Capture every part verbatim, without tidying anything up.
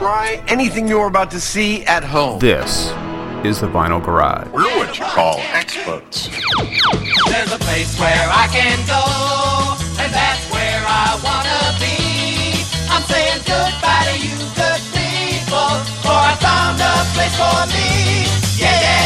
try anything you're about to see at home. This is the Vinyl Garage. We're what you call experts. There's a place where I can go, and that's where I wanna be. I'm saying goodbye to you good people, for I found a place for me. Yeah, yeah,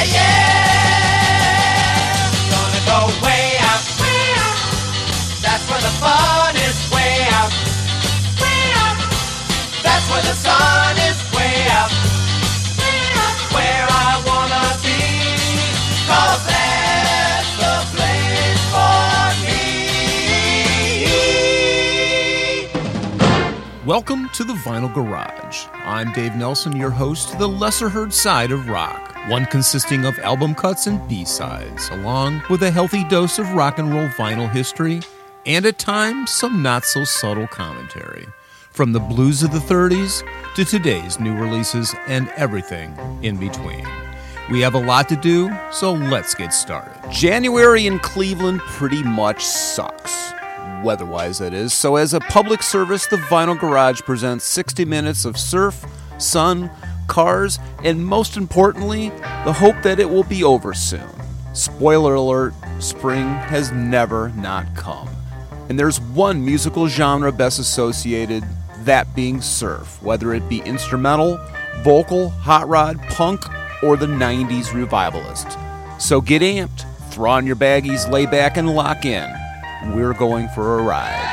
yeah. Gonna go way out, way out. That's where the fun is, way out, way out. That's where the sun is, way out, way out. Where I wanna be, 'cause that's the place for me. Welcome to the Vinyl Garage. I'm Dave Nelson, your host to the lesser-heard side of rock, one consisting of album cuts and B-sides, along with a healthy dose of rock and roll vinyl history, and at times some not-so-subtle commentary, from the blues of the thirties to today's new releases and everything in between. We have a lot to do, so let's get started. January in Cleveland pretty much sucks. Weather-wise, that is. So as a public service, the Vinyl Garage presents sixty minutes of surf, sun, cars, and most importantly, the hope that it will be over soon. Spoiler alert, spring has never not come. And there's one musical genre best associated, that being surf, whether it be instrumental, vocal, hot rod, punk, or the nineties revivalist. So get amped, throw on your baggies, lay back, and lock in. We're going for a ride.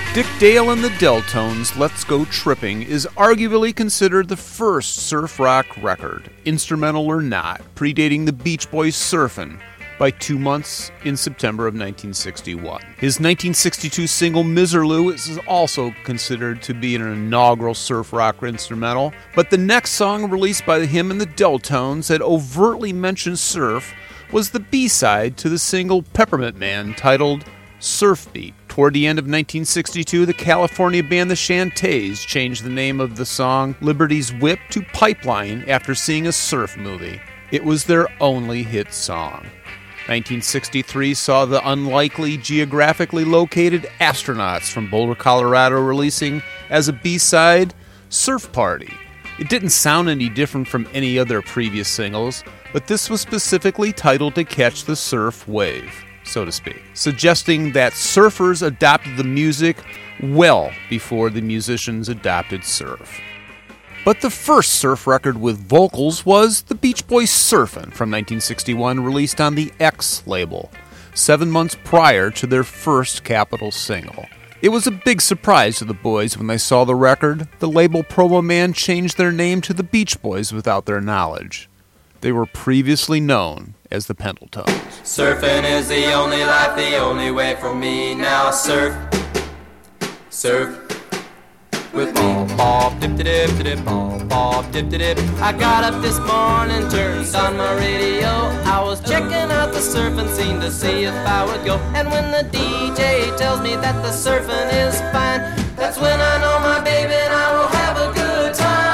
Dick Dale and the Deltones' Let's Go Tripping is arguably considered the first surf rock record, instrumental or not, predating the Beach Boys' Surfin' by two months in September of nineteen sixty-one. His nineteen sixty-two single Miserlou is also considered to be an inaugural surf rock instrumental, but the next song released by him and the Deltones that overtly mentioned surf was the B-side to the single Peppermint Man titled Surf Beat. Toward the end of nineteen sixty-two, the California band The Shantays changed the name of the song Liberty's Whip to Pipeline after seeing a surf movie. It was their only hit song. nineteen sixty-three saw the unlikely geographically located Astronauts from Boulder, Colorado releasing as a B-side Surf Party. It didn't sound any different from any other previous singles, but this was specifically titled to catch the surf wave, so to speak, suggesting that surfers adopted the music well before the musicians adopted surf. But the first surf record with vocals was the Beach Boys' Surfin' from nineteen sixty-one, released on the X label, seven months prior to their first Capitol single. It was a big surprise to the boys when they saw the record. The label promo man changed their name to the Beach Boys without their knowledge. They were previously known as the Pendletons. Surfing is the only life, the only way for me. Now surf, surf with me. Bob, dip, dip, dip, bob, bob, dip, dip. I got up this morning, turned on my radio. I was checking out the surfing scene to see if I would go. And when the D J tells me that the surfing is fine, that's when I know my baby and I will have a good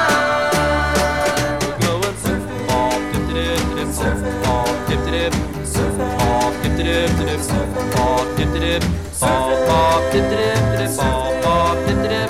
time. Going surfing, bob, dip, dip, dip, surfing, bob, dip, dip, surfing, bob, dip, dip, dip, surfing, bob, dip, dip, bob, bob, dip, dip, dip, bob, bob, dip, dip.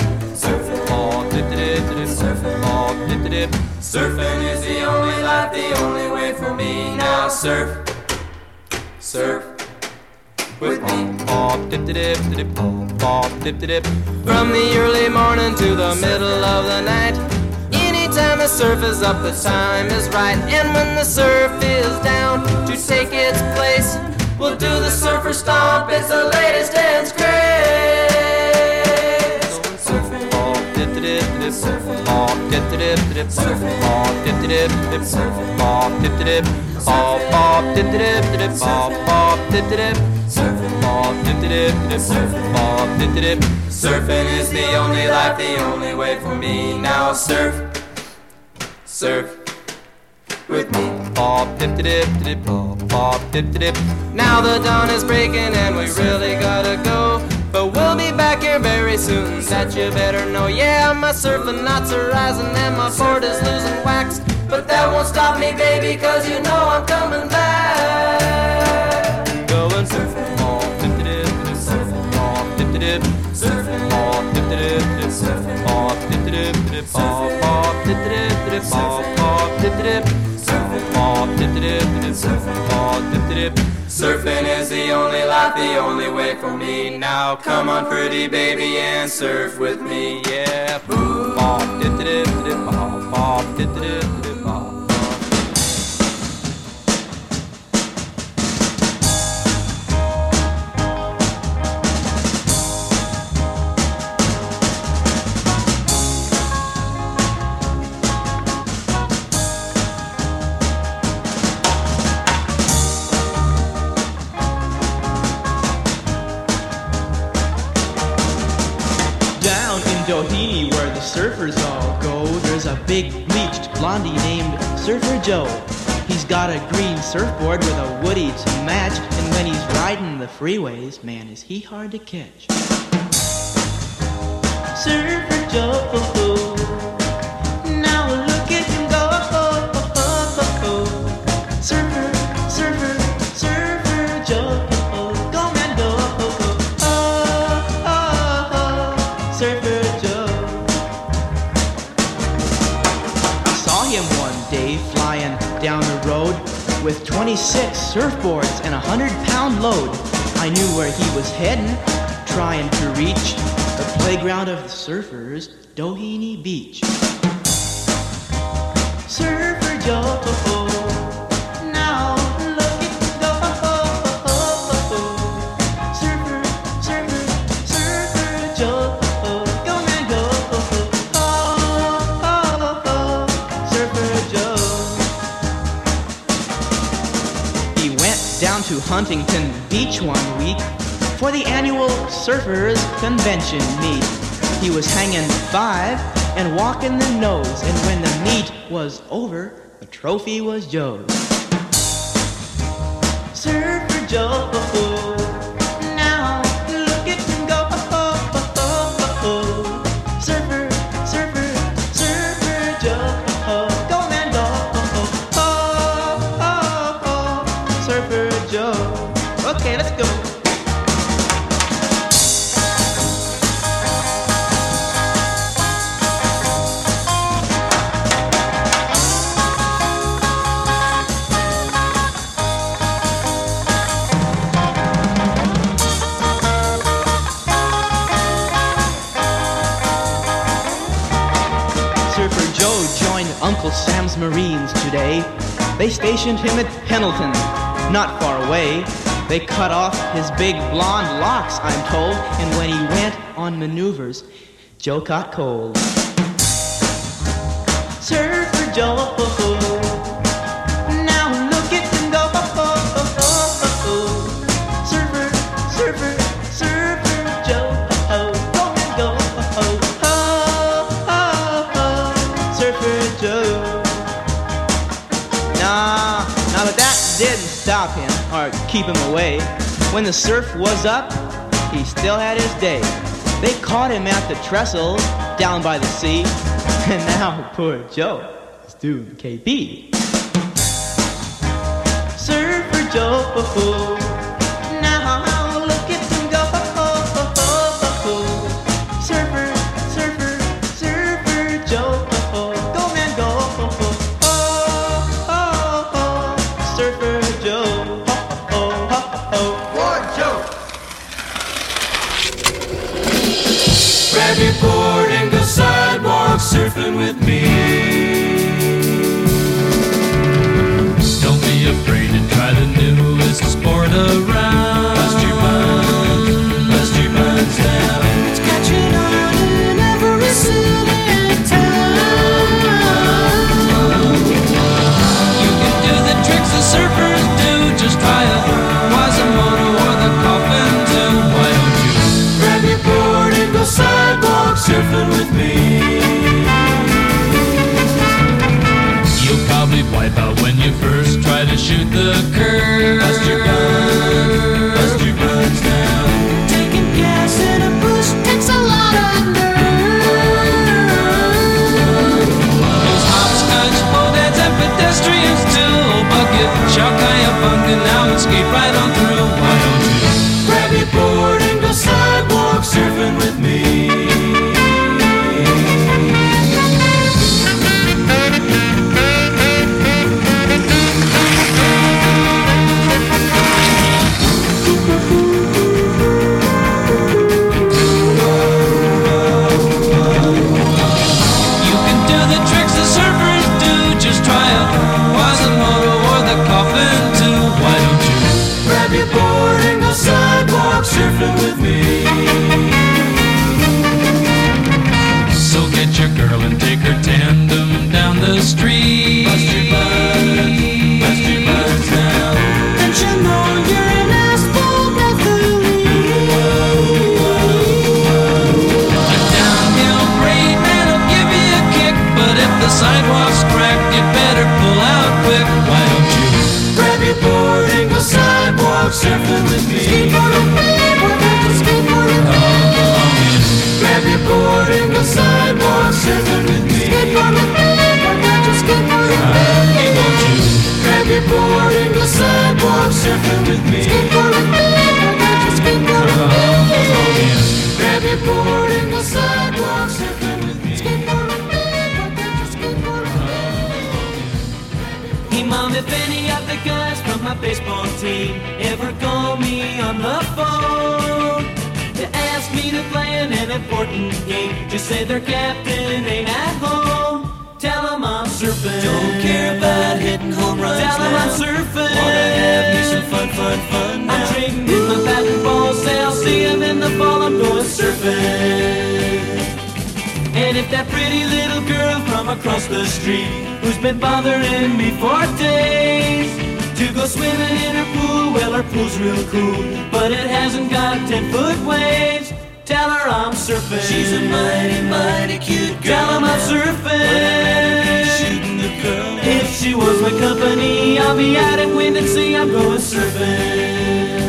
Surfing is the only life, the only way for me. Now surf, surf with me. Bob, dip, dip, dip, bob, bob, dip, dip. From the early morning to the middle of the night, anytime the surf is up, the time is right. And when the surf is down to take its place, we'll do the surfer stomp. It's the latest dance craze. Surfing, bob, dip, dip, dip, surfing, bob, dip, dip, dip, surfing, bob, dip, dip, dip, surfing, bob, dip, dip, bob, bob, dip, dip, dip, bob, bob, dip, dip, surfing, bob, dip, dip, dip, surfing, bob, dip, dip. Surfing is the only life, the only way for me. Now surf, surf with me. Bob, dip, dip, dip, bob, bob, dip, dip. Now the dawn is breaking and we really gotta go, but we'll be back here very soon, that you better know. Yeah, my surfing knots are rising and my board is losing wax, but that won't stop me, baby, cause you know I'm coming back. Going surfing, bob, dip, dip, dip, surfing, bob, dip, dip, surfing, bob, dip, dip, dip, surfing, bob, dip, dip, dip, bob, bob, dip, dip, dip, bob, bob, dip, dip, surfing, bob, dip, dip, dip, surfing, bob, dip, dip. Surfing is the only life, the only way for me. Now come on, pretty baby, and surf with me, yeah. Boop, bob, dip, dip, dip, bob, bob, dip, dip, dip, bob. Doheny, where the surfers all go, there's a big bleached blondie named Surfer Joe. He's got a green surfboard with a woody to match, and when he's riding the freeways, man, is he hard to catch. Surfer Joe, now look at him go. Surfer, surfer, surfer Joe, go man go. Oh, oh, oh, surfer. Flying down the road with twenty-six surfboards and a hundred pound load. I knew where he was heading, trying to reach the playground of the surfers, Doheny Beach. Surfer Joe, now look at go. Surfer, surfer, surfer Joe. Huntington Beach one week for the annual Surfers Convention meet. He was hanging five and walking the nose, and when the meet was over, the trophy was Joe's. Surfer Joe, now look at him go. Surfer, surfer, surfer Joe, go man go. Surfer Joe. Okay, let's go. Uncle Sam's Marines today. They stationed him at Pendleton, not far away. They cut off his big blonde locks, I'm told, and when he went on maneuvers, Joe caught cold. Surfer Joe, now look at him go. Surfer, surfer, surfer Joe, go and go. Surfer Joe. Nah, nah, but that didn't stop him or keep him away. When the surf was up, he still had his day. They caught him at the trestle down by the sea, and now poor Joe is doing K B. Surfer Joe, now look at him go. Surfer, surfer, surfer Joe. Grab your board and go sidewalk surfing with me. Don't be afraid to try the newest sport around. Bust your buns, bust your buns down. It's catching on in every city and town. You can do the tricks the surfers do. Just try a Quasimodo or the coffin too. Why don't you grab your board and go sidewalk surfing with me? You'll probably wipe out when you first try to shoot the curve. Bust your buns, bust your buns down. Taking gas in a bush takes a lot of nerve. Those hopscotch, bowheads, and pedestrians too. Bucket, shout, Kayabunga, now and skate right on through. Why don't you grab your board and go sidewalk surfing with me? Surfing with me. So get your girl and take her tandem down the street. Bust your buns, bust your buns down. And you know you're an asphalt athlete. A downhill grade man'll give you a kick, but if the sidewalk's cracked, you better pull out quick. Why don't you grab your board and go sidewalk surfing with me? Grab your board and go sidewalk surfing with me. Skateboard with me, why not you skateboard with me? Hey, won't you grab your board and go sidewalk surfing with me? Skateboard with me, why not you skateboard with me? Grab your board and go sidewalk surfing with me. Skateboard with me, why not you skateboard with me? Hey mom, if any of the guys from my baseball team ever call me on the phone to ask me to play in an important game, just say their captain ain't at home. Tell them I'm surfing. Don't care about hitting home runs. Tell them I'm surfing. Wanna have me some fun, fun, fun now. I'm trading in my bat and ball sale. See them in the fall, I'm going surfing. And if that pretty little girl from across the street, who's been bothering me for days, to go swimming in her pool pool, well her pool's real cool, but it hasn't got ten foot waves. Tell her I'm surfing. She's a mighty, mighty cute girl. Tell 'em I'm surfing. But I'd rather be shooting the girl. If she was my company, I'll be out at wind and sea. I'm going surfing.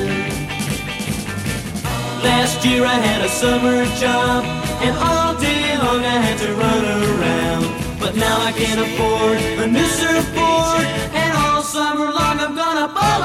Last year I had a summer job, and all day long I had to run around. But now I can't afford a new surfboard, and all summer long I'm gonna ball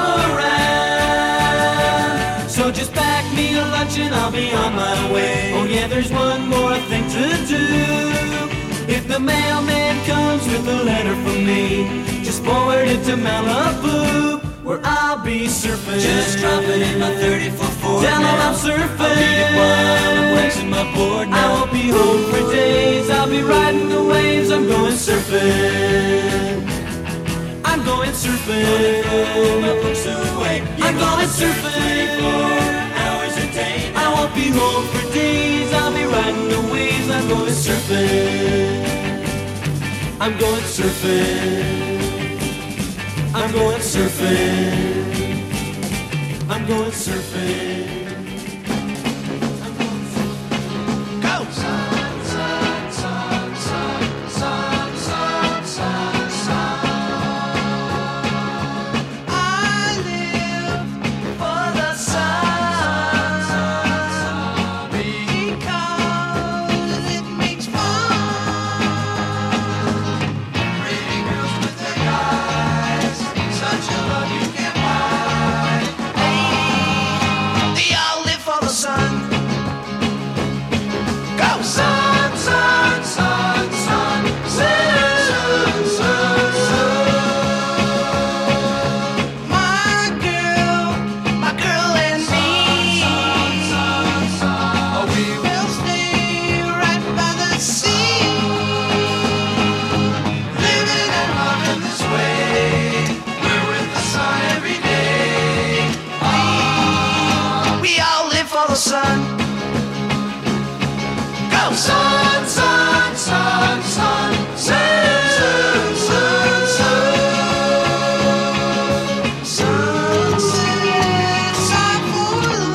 around. So just pack me a lunch and I'll be on my way. Oh yeah, there's one more thing to do. If the mailman comes with a letter from me, just forward it to Malibu, where I'll be surfing. Just drop it in my thirty-foot Ford. Tell 'em I'm surfing. I'll beat it while I'm waxing my board now. I won't be home for days. I'll be riding the waves. I'm going surfing. I'm going surfing. My books away. I'm going surfing. twenty-four hours a day. I won't be home for days. I'll be riding the waves. I'm going surfing. I'm going surfing. I'm going surfing. I'm going surfing. I'm going surfing. Go! Sun, sun, sun, sun, sun, sun, sun, sun. I live for the sun, because it makes fun. Pretty girls with their eyes, such a love you can't buy. Hey, they all live for the sun. Go! Sun, sun, sun, sun, sun, sun, sun, sun. My girl, my girl and me, oh, we will stay right by the sea, living and loving this way. We're with the sun every day. We, we all live for the sun. Go! Sun, sun, sun, sun, sun, sun, sun, sun. Sunsets are for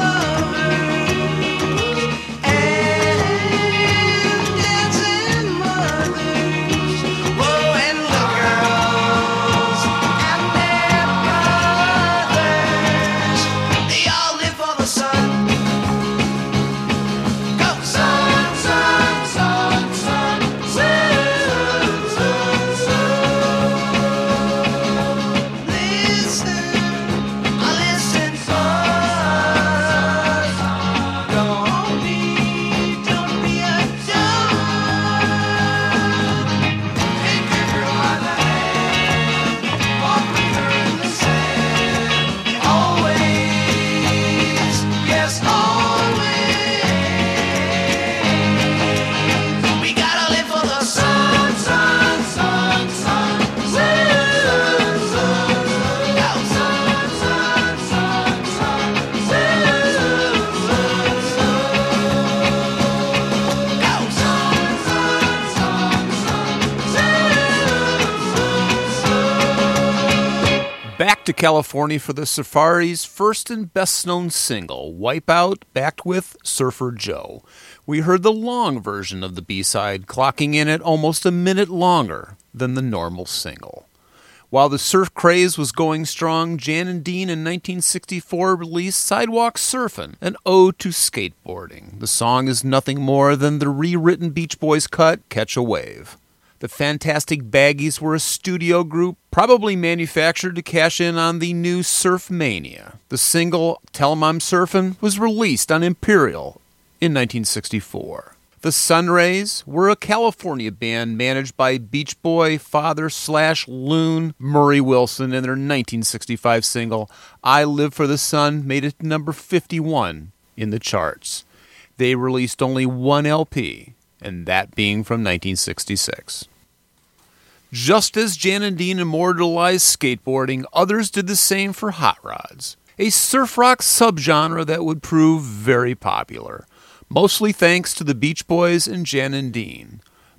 lovers and dancing mothers. Whoa, and little girls and their brothers. They all live for the sun. Go! Sun, sun, sun, sun, sun, sun, sun. Listen, I listen, son. Don't be, don't be a dumb. Take your girl by the hand, walk with her in the sand. Always, yes, always. We gotta live for the sun, sun, sun, sun, sun, sun, sun. Go! Sun, sun, sun, sun, sun, sun, sun. Go! Sun, sun, sun, sun, sun, sun. Back to California for the Safari's first and best-known single, Wipeout, backed with Surfer Joe. We heard the long version of the B-side, clocking in at almost a minute longer than the normal single. While the surf craze was going strong, Jan and Dean in nineteen sixty-four released Sidewalk Surfin', an ode to skateboarding. The song is nothing more than the rewritten Beach Boys cut, Catch a Wave. The Fantastic Baggies were a studio group, probably manufactured to cash in on the new Surf Mania. The single, Tell 'em I'm Surfin', was released on Imperial in nineteen sixty-four. The Sunrays were a California band managed by Beach Boy father slash loon Murray Wilson, and their nineteen sixty-five single, I Live for the Sun, made it to number fifty-one in the charts. They released only one L P, and that being from nineteen sixty-six. Just as Jan and Dean immortalized skateboarding, others did the same for hot rods, a surf rock subgenre that would prove very popular, mostly thanks to the Beach Boys and Jan and Dean.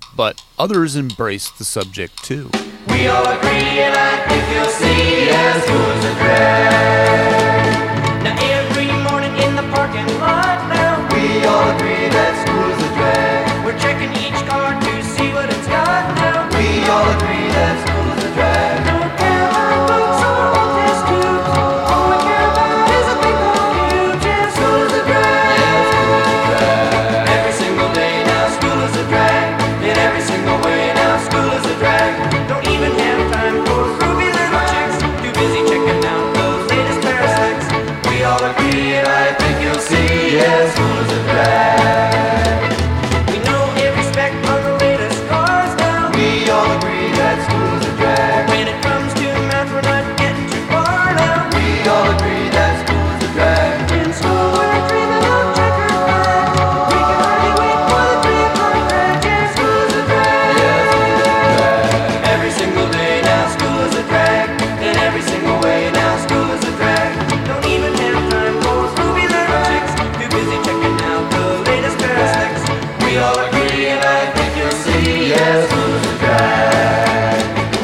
but others embraced the subject too. We all agree, and I think you'll see, yes, school's a drag. Now every morning in the parking lot now, we all agree that school's a drag. We're checking each car to see what it's got now. We all agree that school's a drag. Don't care about books or old test tubes. All we care about is a big old huge, yes, school's a drag. Yeah, school's a drag. Every single day now, school is a drag. In every single way now, school is a drag. Don't even have time for groovy little chicks. Too busy checking out those latest pair of slicks. We all agree, and I think you'll see, yeah, school is a drag. We know every spec on the latest cars now. We all agree that school's a drag. When it comes to math, we're not getting too far now. We all agree that school's a drag. In school, we're dreaming of checker flags. We can hardly wait for the three o'clock drag. Yeah, school's a drag. Yeah, school's a drag. Every single day now, school is a drag. In every single way now, school is a drag. Don't even have time for groovy little chicks. Too busy checking out the latest pair of slicks. We all agree, and I think you'll see, yeah, school is a drag.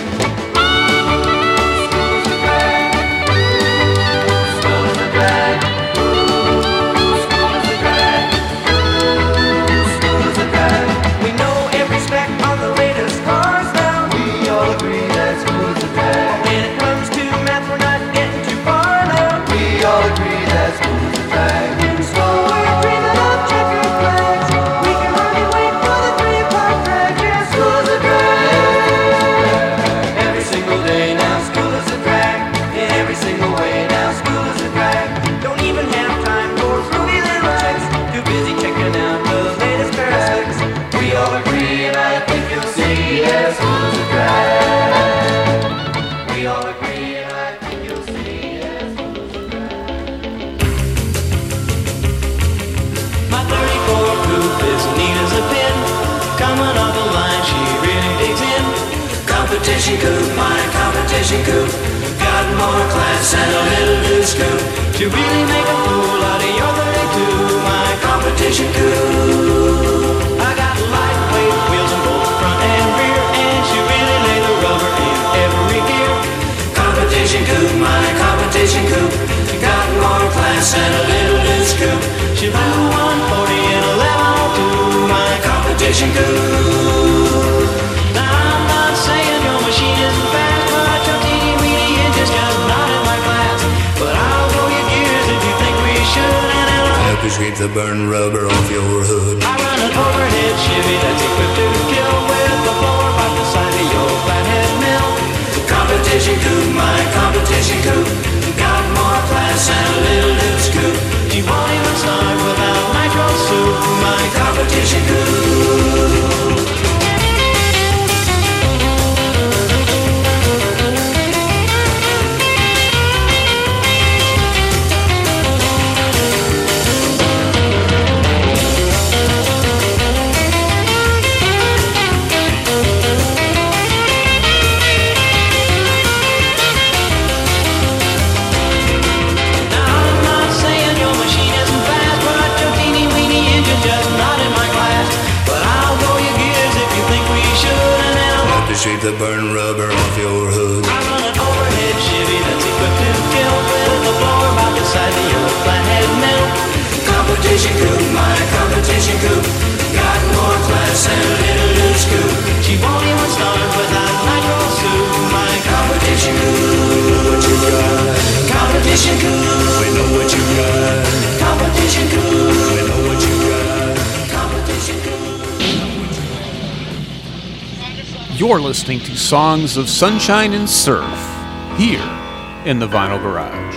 School's a drag. School is a drag. School is a drag. School is a drag. We know every spec on the latest cars now. We all agree that school's a drag. When it comes to math, we're not getting too far now. We all agree that school's a drag. In school, we're dreaming of checker flags. We can hardly wait for the three o'clock drag. Yeah, school's a drag. Every single day now, school is a drag. In every single way now, school is a drag. Don't even have time for groovy little chicks. Too busy checking out the latest pair of slicks. We all agree, and I think you'll see, yeah, school is a drag. We all agree, and I think you'll see, yeah, school is a drag. My thirty-four coupe is neat as a pin. Coming off the line, she really digs in. Competition coupe, my competition coupe. Got more class and a little loose coupe. To really make a fool out of your thirty-two, my competition coupe. I got lightweight wheels in both front and rear, and she really lay the rubber in every gear. Competition coupe, my competition coupe. Got more class and a little loose coupe. She flew one forty and eleven oh two, my competition coupe. Now I'm not saying your machine isn't fast, but your teeny-weeny engine's just not in my class. But I'll go your gears if you think we should, and it'll help you scrape the burn rubber off your hood. I run an overhead Chevy that's equipped to kill with the blower right beside of your flathead mill. Competition coupe, my competition coupe. Got more class and a little loose coupe. She won't even start without nitro soup, my competition coupe. Scrape the burn rubber off your hood. I run an overhead Chevy that's equipped to kill with the blower about the size of your flathead mill. Competition coupe, my competition coupe. Got more class and a little loose coupe. She won't even start without nitro soup. My competition coupe. What you got? Competition coupe. We know what you got. Competition coupe. We know what you got. Competition coupe. You're listening to Songs of Sunshine and Surf here in the Vinyl Garage.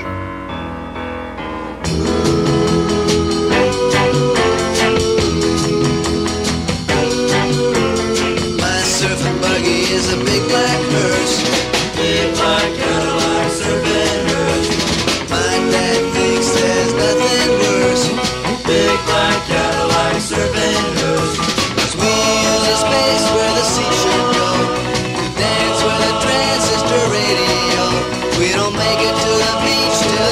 My surfing buggy is a big black hearse, big black Cadillac surfing hearse. My dad thinks there's nothing worse, big black Cadillac surfing hearse. 'Cause we use a space where the sea should go, to dance with a transistor radio. We don't make it to the beach till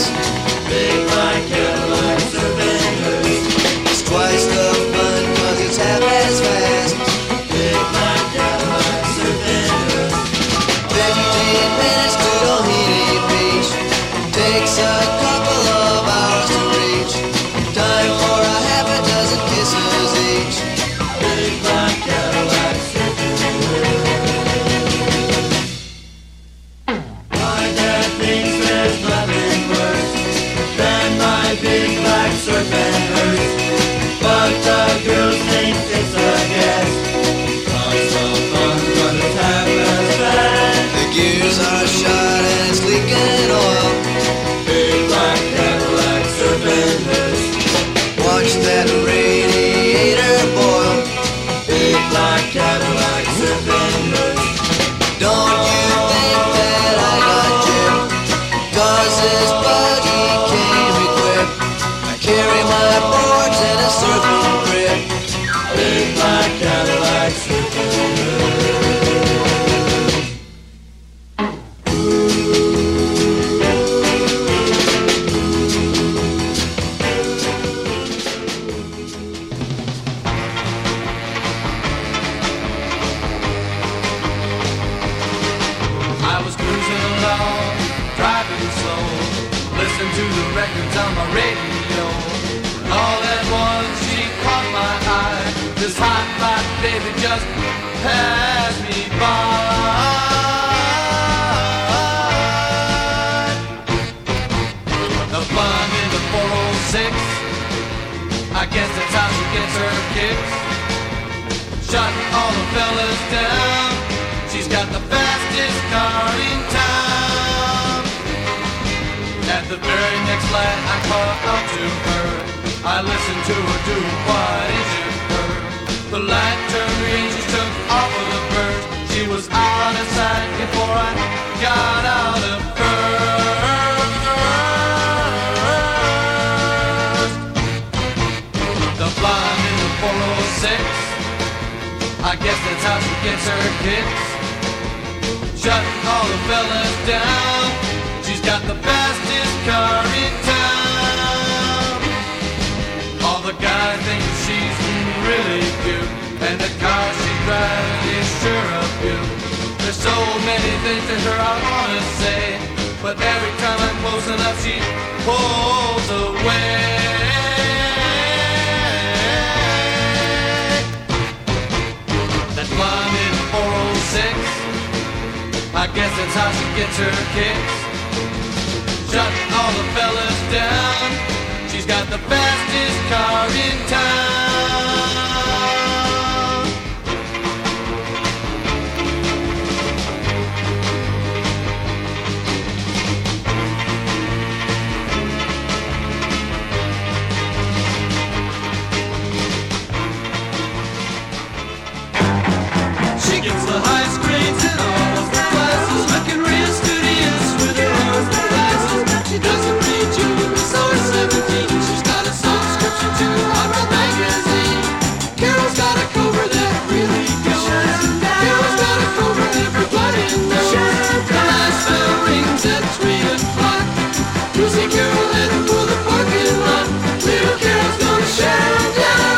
gas. Big black Cadillac surfing hers. It's twice the fun cause it's half as fast. Big black Cadillac surfing hers. Fifteen minutes to Doheny Beach. Takes a couple of hours to reach. Time for a half a dozen kisses each. Big black Cadillac surfing hers. My dad thinks there's nothing worse than my big black surfing hers. But the girls think it's a guess. Not so fun, but it's half as fast. The gears are shot and it's leaking oil. Big black Cadillac surfing hers. Watch that radiator boil. Big black Cadillac surfing hers. Don't you think that I got gypped? Cause this buggy came equipped. I carry my boards and a surfing grip. Big black Cadillac surfing hers. I was cruising along, driving slow, listening to the records on my radio. All at once she caught my eye. This hot, hot baby just passed me by. The fun in the four oh six, I guess that's how she gets her kicks. Shutting all the fellas down. She's got the fastest car in town. At the very next light I caught up to her. I listened to her do what is it her. The light turned green, she took off of the burst. She was out of sight before I got out of first. The blonde in the four oh six, I guess that's how she gets her kicks. Shutting all the fellas down. She's got the fastest car in town. All the guys think she's really cute, and the car she drives is sure a beaut. There's so many things to her I wanna say, but every time I'm close enough she pulls away. That blonde in four oh six, I guess that's how she gets her kicks. Shutting all the fellas down. She's got the fastest car in town. She gets the highest grades in all of her classes, looking real studious with her rose glasses. She doesn't read jewelry, so it's seventeen. She's got a subscription to Hot Rod magazine. Carol's got a cover that really goes. Carol's got a cover everybody knows. The last bell rings at three o'clock. Lucy Carol heading for the parking lot. Little Carol's gonna shout down.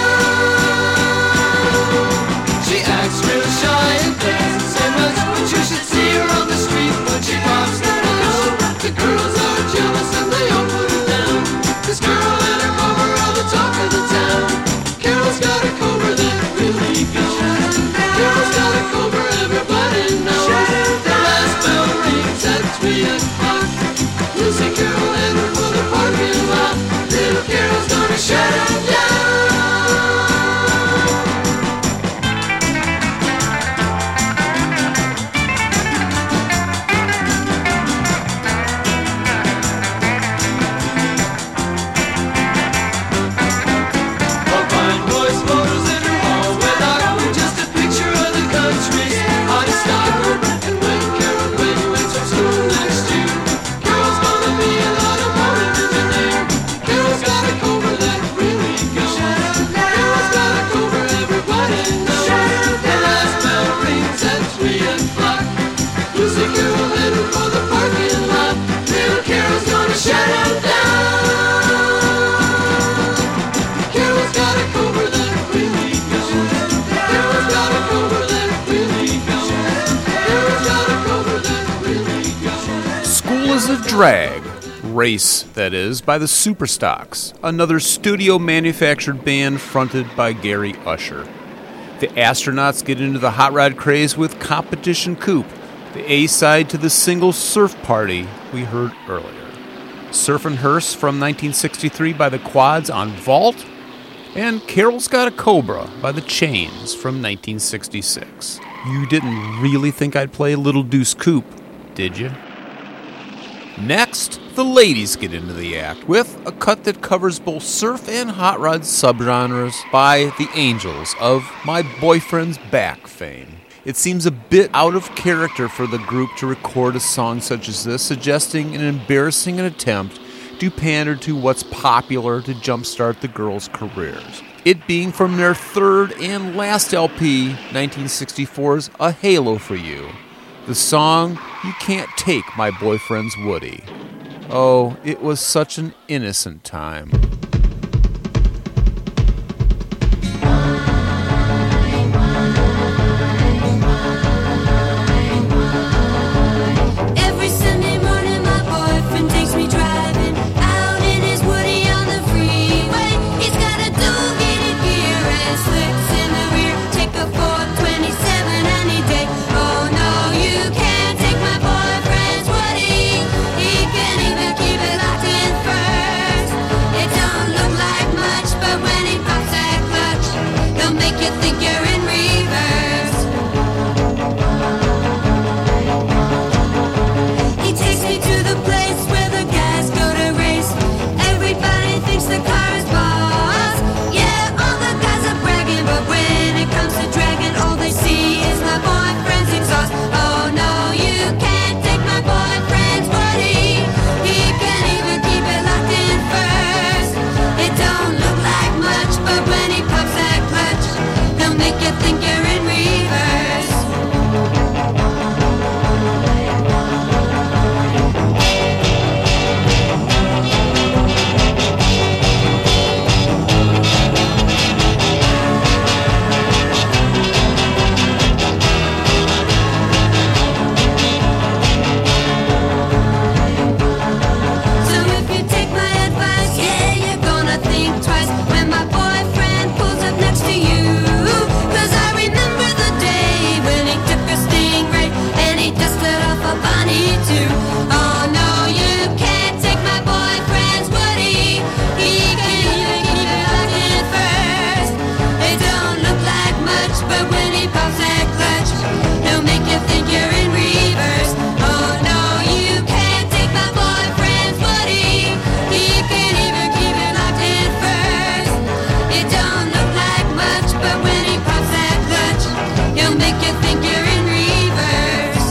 She acts real shy and doesn't say much, but you should see her on the street when she pops the bus. The girls are jealous and they all put her down. This girl and her cover are the talk of the town. Carol's got a cover that really goes. Carol's got a cover everybody knows. The last bell rings at three o'clock. Lucy Carol and her for the party. was a drag. Race, that is, by the Superstocks, another studio-manufactured band fronted by Gary Usher. The Astronauts get into the hot rod craze with Competition Coupe, the A-side to the single Surf Party we heard earlier. Surfin' Hearse from nineteen sixty-three by the Quads on Vault, and Carol's Got a Cobra by the Chains from nineteen sixty-six. You didn't really think I'd play Little Deuce Coupe, did you? Next, the ladies get into the act with a cut that covers both surf and hot rod subgenres by the Angels of My Boyfriend's Back fame. It seems a bit out of character for the group to record a song such as this, suggesting an embarrassing attempt to pander to what's popular to jumpstart the girls' careers. It being from their third and last L P, nineteen sixty-four's A Halo for You. The song, You Can't Take My Boyfriend's Woody. Oh, it was such an innocent time. Every Sunday morning my boyfriend takes me driving out in his Woody on the freeway. He's got a dual-gated gear and slicks in the rear. Take a four twenty-seven any day. Oh no, you can't take my boyfriend's Woody. He can even keep it locked in first. It don't look like much, but when he pops that clutch, he'll make you think you're in reverse. He takes me to the place where the guys go to race. Everybody thinks the car is boss. Yeah, all the guys are bragging, but when it comes to dragging, all they see is my boyfriend's exhaust. Oh no, you can't take my boyfriend's Woody. He can't even keep it locked in first. It don't look like much, but when he pops that clutch, he'll make you think you're in reverse. So if you take my advice, yeah, you're gonna think twice when my boyfriend pulls up next to you. 'Cause I remember the day when he took a Stingray and he dusted off a Bonnie too. Oh no, you can't take my boyfriend's Woody. He can't even keep it locked in first. It don't look like much, but when he pops that clutch, he'll make you think you're in reverse. Oh no, you can't take my boyfriend's Woody. He can't even keep it locked in first. It don't look like much, but when he pops that clutch, he'll make you think you're in reverse.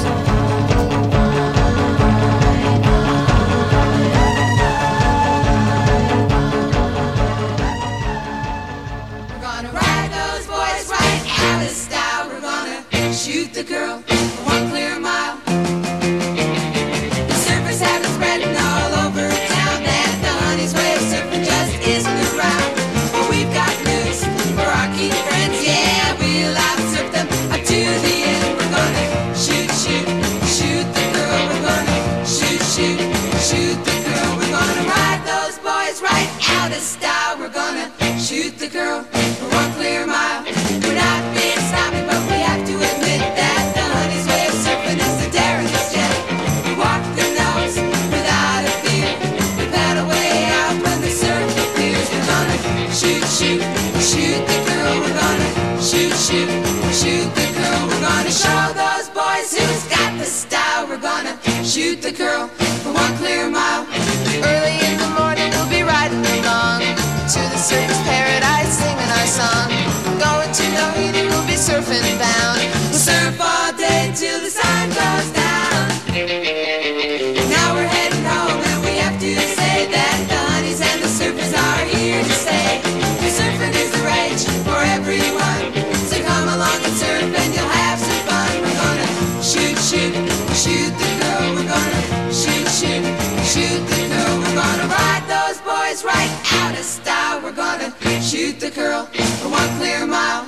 We're gonna ride those boys right out of style. We're gonna shoot the girl for one clear mile. The surfers have been spreading all over town that the honey's way of surfing just isn't around. But we've got news for our keen friends, yeah, we'll outsurf them up to the end. We're gonna shoot, shoot, shoot the girl. We're gonna shoot, shoot, shoot the girl. We're gonna ride those boys right out of style. We're gonna shoot the girl for one clear mile. We're not being sloppy, but we have to admit that the honey's way of surfing is the daringest yet. We walk the nose without a fear. We paddle way out when the surf appears. We're gonna shoot, shoot, shoot the girl. We're gonna shoot, shoot, shoot the girl. We're gonna show those boys who's got the style. We're gonna shoot the girl for one clear mile. Early in the morning we'll be riding along to the surfer's paradise, singing our song. Going to Doheny, we'll be surfing bound. We'll surf all day till the sun goes down. Now we're heading home and we have to say that the honeys and the surfers are here to stay. The surfing is the rage for everyone, so come along and surf and you'll have some fun. We're gonna shoot, shoot, shoot the girl. We're gonna shoot, shoot, shoot the girl. We're gonna ride those boys right out of style. We're gonna shoot the girl for one clear mile.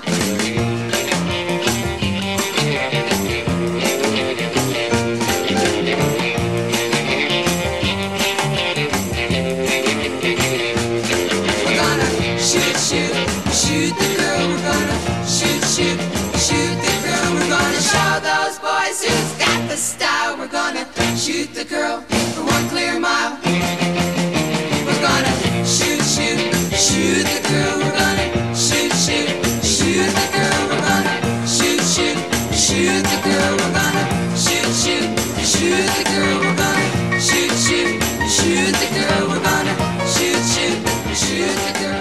We're gonna shoot, shoot, shoot the girl. We're gonna shoot, shoot, shoot the girl. We're gonna show those boys who's got the style. We're gonna shoot the girl for one clear mile. We're gonna shoot, shoot, shoot the girl. We're gonna shoot, shoot, shoot the girl. We're gonna shoot, shoot, shoot the girl. We're gonna shoot, shoot, shoot the girl. We're gonna shoot, shoot, shoot the girl. We're gonna shoot, shoot, shoot the girl.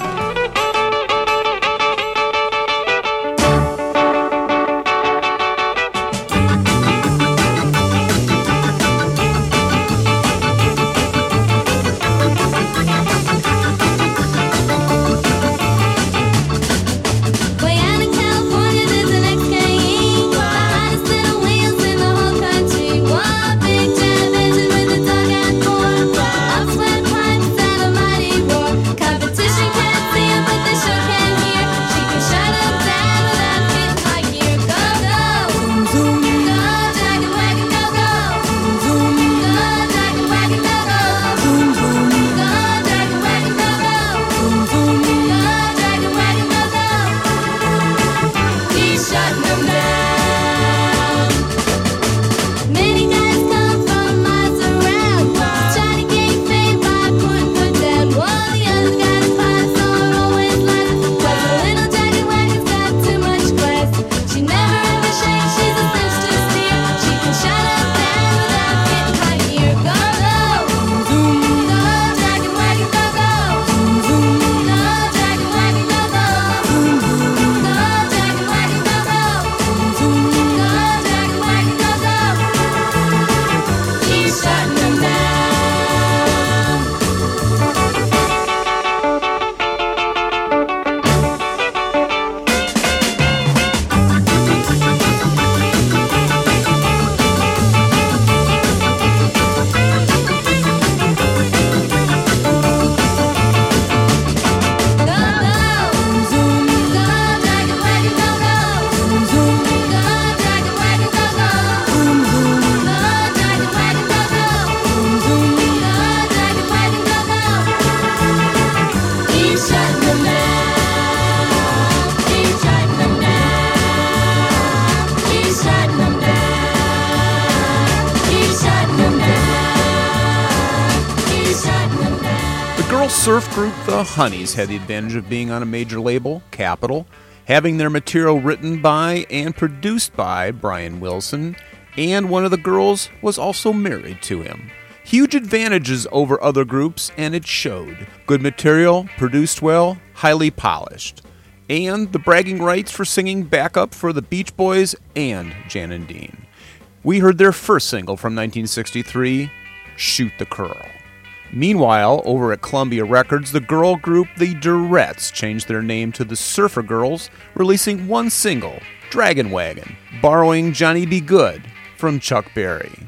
Surf group The Honeys had the advantage of being on a major label, Capitol, having their material written by and produced by Brian Wilson, and one of the girls was also married to him. Huge advantages over other groups, and it showed. Good material, produced well, highly polished. And the bragging rights for singing backup for the Beach Boys and Jan and Dean. We heard their first single from nineteen sixty-three, Shoot the Curl. Meanwhile, over at Columbia Records, the girl group The Durettes changed their name to the Surfer Girls, releasing one single, Dragon Wagon, borrowing Johnny B. Good from Chuck Berry.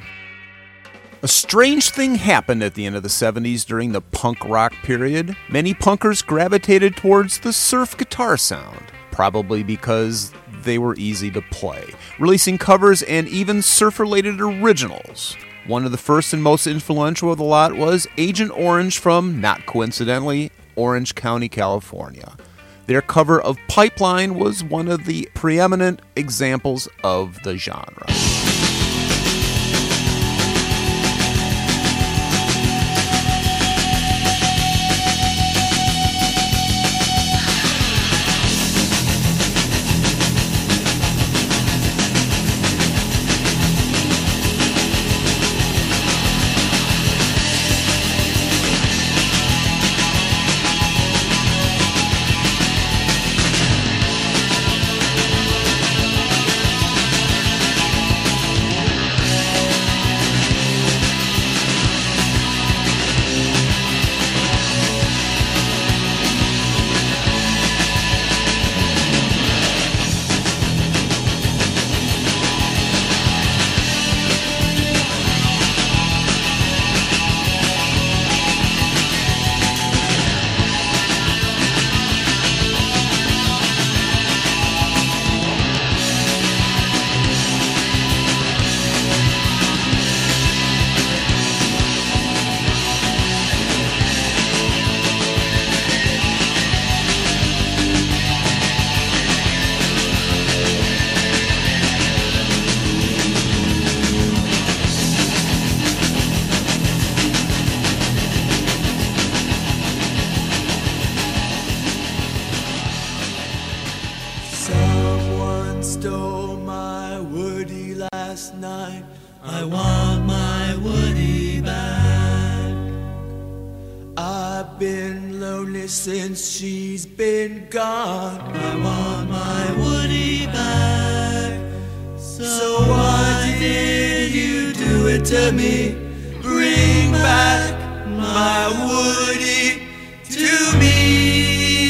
A strange thing happened at the end of the seventies during the punk rock period. Many punkers gravitated towards the surf guitar sound, probably because they were easy to play, releasing covers and even surf-related originals. One of the first and most influential of the lot was Agent Orange from, not coincidentally, Orange County, California. Their cover of Pipeline was one of the preeminent examples of the genre. night. I want my Woody back. I've been lonely since she's been gone. I want my Woody back. So why did you do it to me? Bring back my Woody to me.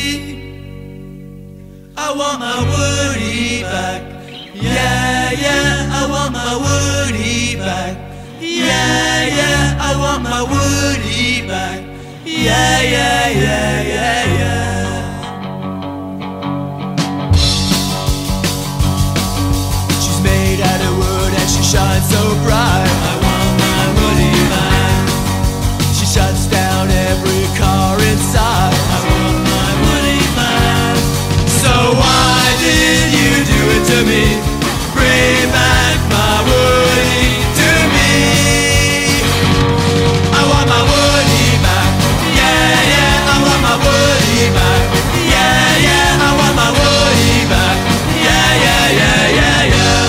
I want my Woody back. Yeah, yeah, I want my Woody back. Yeah, yeah, I want my Woody back. Yeah, yeah, yeah, yeah, yeah. She's made out of wood and she shines so bright. I want my Woody back. She shuts down every car inside. I want my Woody back. So why did you do it to me? Bring back my Woody to me. I want my Woody back. Yeah, yeah, I want my Woody back. Yeah, yeah, I want my Woody back. Yeah, yeah, yeah, yeah, yeah.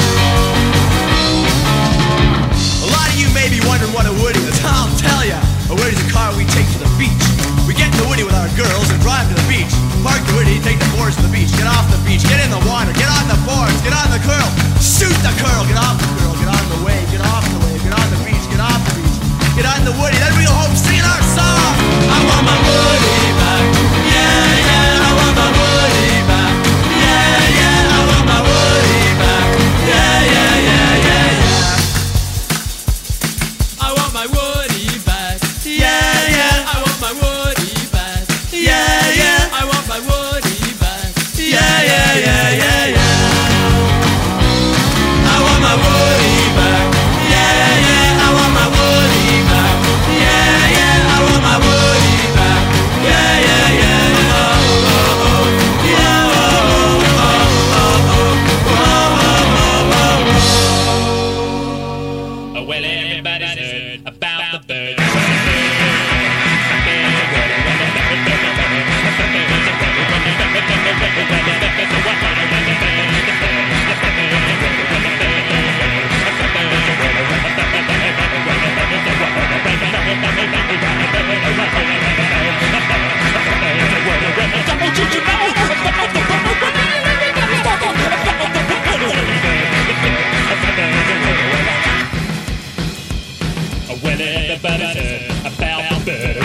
A lot of you may be wondering what a Woody is. I'll tell ya. A Woody's a car we take to the beach. We get in the Woody with our girls and drive to the beach. Park the Woody, take the boards to the beach. Get off the beach, get in the water, get on the boards, get on the curl. Shoot the curl, get off the curl, get on the wave, get off the wave, get on the beach, get off the beach. Get on the Woody, then we go home singing our song. I want my Woody back. Yeah, yeah, I want my Woody back. Yeah, yeah, I want my Woody back. Yeah, yeah, yeah, yeah, yeah. I want my Woody back. Yeah, yeah, I want my Woody back. Yeah, yeah, I want my Woody back. Yeah, yeah, yeah, yeah, yeah. I want my Woody back. Yeah, yeah, I want my Woody back. Yeah, yeah, I want my Woody back. Yeah, yeah, yeah, yeah. Oh, oh, oh. Yeah, oh, oh, oh, oh, oh, oh, oh, oh. Well, everybody's heard about the bird. Well, everybody's heard about the bird.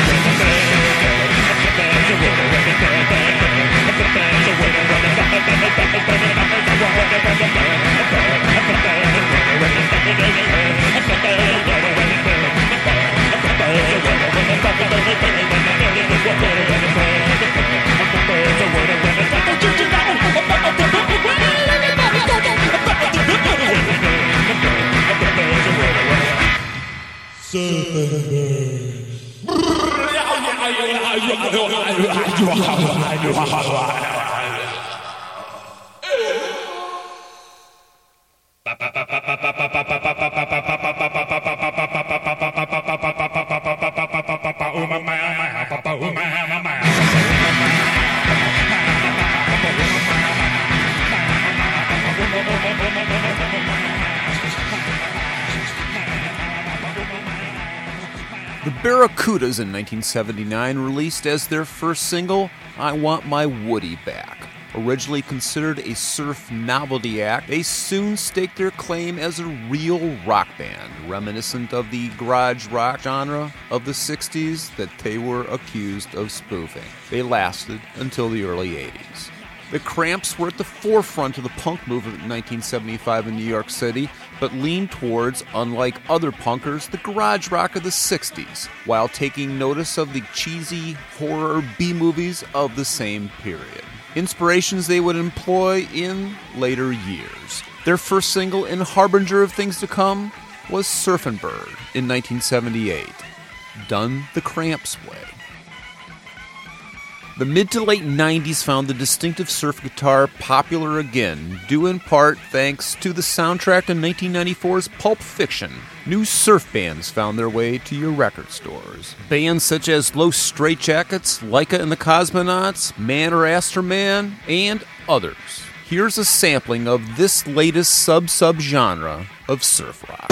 The Barracudas in nineteen seventy-nine released as their first single, I Want My Woody Back. Originally considered a surf novelty act, they soon staked their claim as a real rock band, reminiscent of the garage rock genre of the sixties that they were accused of spoofing. They lasted until the early eighties. The Cramps were at the forefront of the punk movement in nineteen seventy-five in New York City, but leaned towards, unlike other punkers, the garage rock of the sixties, while taking notice of the cheesy horror B-movies of the same period. Inspirations they would employ in later years. Their first single and harbinger of things to come was Surfin' Bird in nineteen seventy-eight, done the Cramps way. The mid to late nineties found the distinctive surf guitar popular again, due in part thanks to the soundtrack to nineteen ninety-four's Pulp Fiction. New surf bands found their way to your record stores. Bands such as Los Straitjackets, Laika and the Cosmonauts, Man or Aster Man, and others. here's a sampling of this latest sub-sub-genre of surf rock.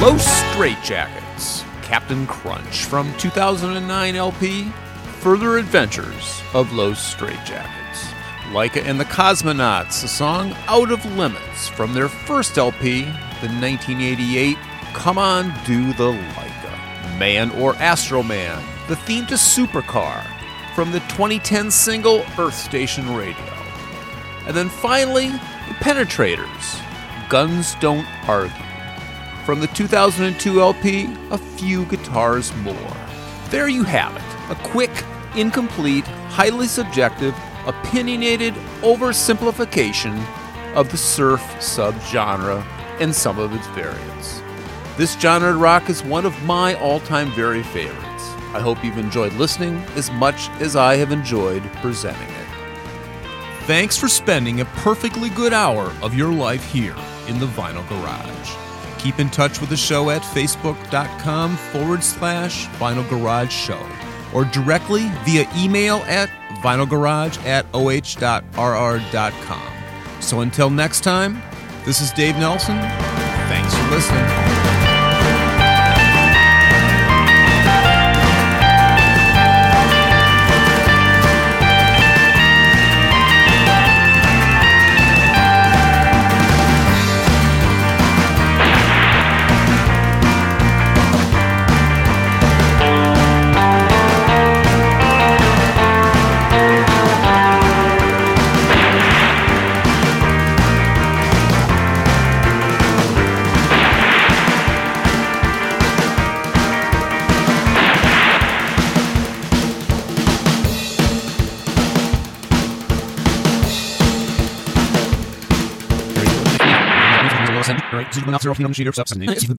Los Straitjackets, Captain Crunch from two thousand nine L P, Further Adventures of Los Straitjackets. Leica and the Cosmonauts, a song Out of Limits from their first L P, the nineteen eighty-eight Come On Do the Leica. Man or Astro Man, the theme to Supercar from the twenty ten single Earth Station Radio. And then finally, the Penetrators, Guns Don't Argue, from the two thousand two L P, A Few Guitars More. There you have it, a quick, incomplete, highly subjective, opinionated oversimplification of the surf subgenre and some of its variants. This genre of rock is one of my all-time very favorites. I hope you've enjoyed listening as much as I have enjoyed presenting it. Thanks for spending a perfectly good hour of your life here in the Vinyl Garage. Keep in touch with the show at facebook.com forward slash Vinyl Garage Show or directly via email at vinylgarage at oh.rr.com. So until next time, this is Dave Nelson. Thanks for listening. Right,